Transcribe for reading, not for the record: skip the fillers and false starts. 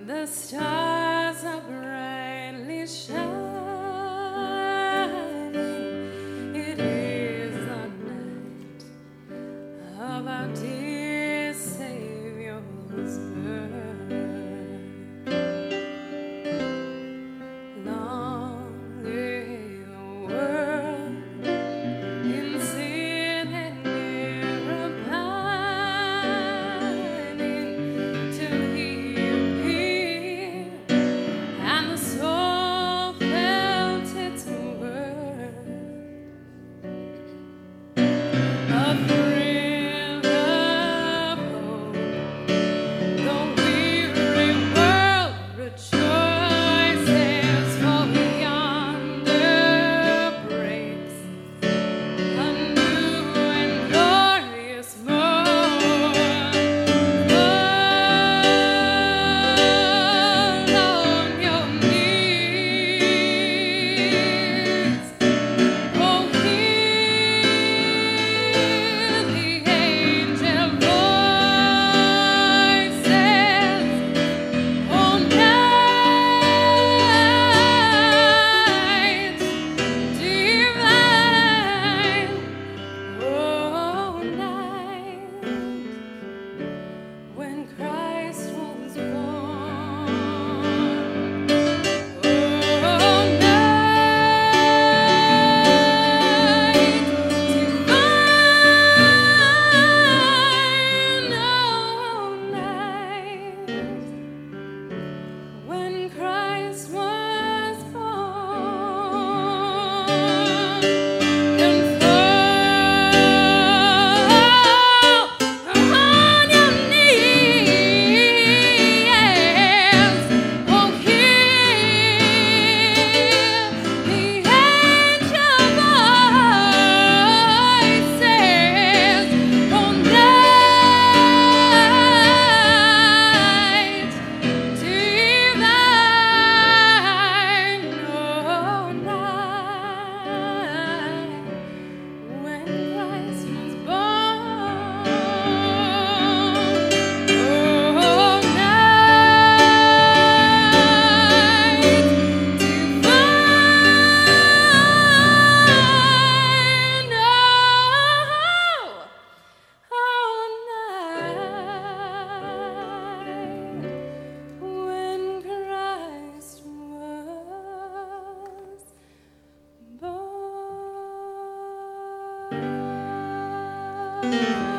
The stars are brightly shining. It is the night of our dear Savior's birth. Long lay the world in sin and error pining, till He appeared, and the soul felt its worth. A thrill of hope, the weary world rejoices, for yonder breaks a new and glorious morn. Fall on your knees. Oh, hear the angel voices. Oh, night divine. Oh, night when Christ was born. Oh, night divine. Oh, night when Christ was born. And fall on your knees. Oh, hear the angel voices. Oh, night divine. Oh, night when Christ was born. Oh, night divine. Oh, night when Christ was born.